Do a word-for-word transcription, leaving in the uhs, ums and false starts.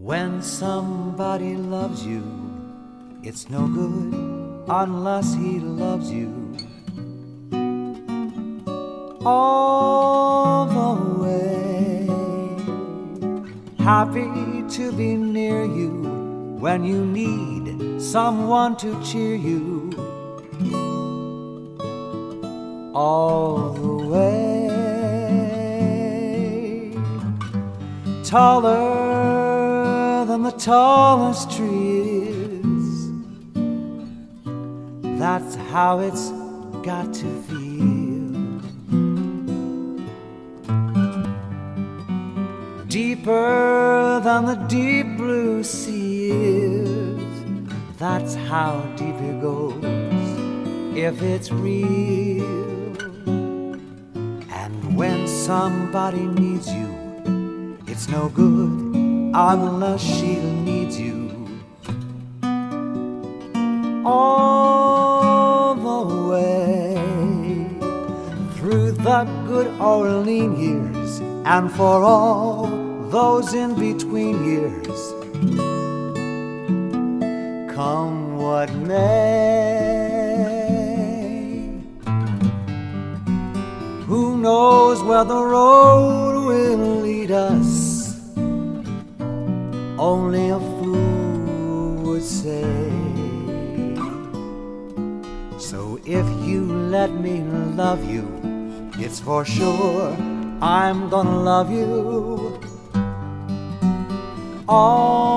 When somebody loves you, it's no good unless he loves you all the way. Happy to be near you when you need someone to cheer you all the way. Taller than the tallest tree is, that's how it's got to feel. Deeper than the deep blue sea is, that's how deep it goes if it's real. And when somebody needs you, it's no good unless she needs you all the way. Through the good Orlean years and for all those in between years, come what may. Who knows where the road will lead us? Only a fool would say. So if you let me love you, it's for sure I'm gonna love you all